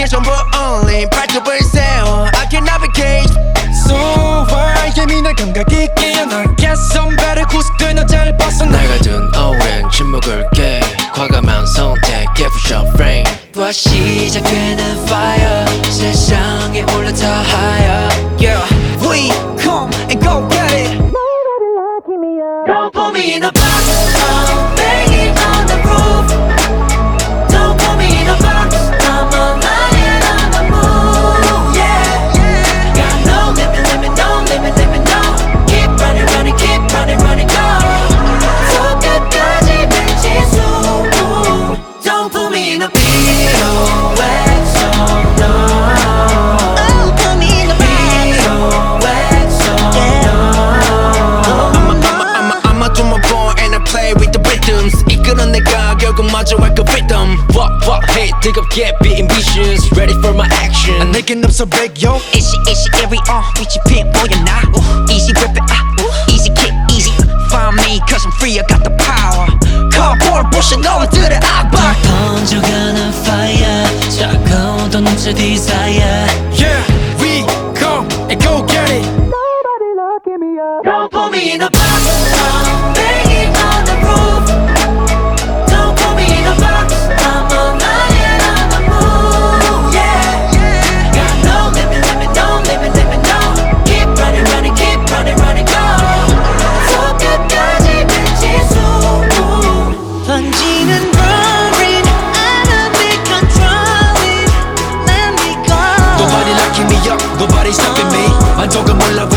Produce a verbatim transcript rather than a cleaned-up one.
길 전부 only 발톱을 세워 I can navigate So far 예민한 감각 있게 너의 선배를 구속되는 잘 벗어나 내가 둔 오랜 침묵을 깨 과감한 선택 Give us your frame 와 시작되는 fire 세상에 올라타 higher Yeah we come and go get it Don't put me in a box I'm banging on the roof Don't put me in a box I'm a lion on the move Yeah, yeah Got no limit, limit, no limit, limit, no Keep running, running, keep running, running, go 저 끝까지 미치수 Don't put me in a pirouette song, no Oh put me in the Pirouette song, no I'ma do my part and I play with the rhythms 이끄는 내가 결국 마주할 그 rhythm What what hey 뜨겁게 be ambitious Ready for my action 아, 내겐 없어 break yo Easy easy every on 위치 핀 보여나 Easy rip it ah Easy kick easy Find me cause I'm free I got the power Cardboard pushing 너희들의 압박 번져가는 fire 차가운 더 넘쳐 desire Yeah we come and go get it Don't put me in a box I'm banging on the roof Don't put me in a box I'm a lion on the move Yeah, yeah Got no limit, limit, no limit, limit, no Keep running, running, keep running, running, go 저 끝까지 미치수 던지는 roaring I don't be controlling Let me go Nobody locking me up Nobody stopping me 만족은 몰라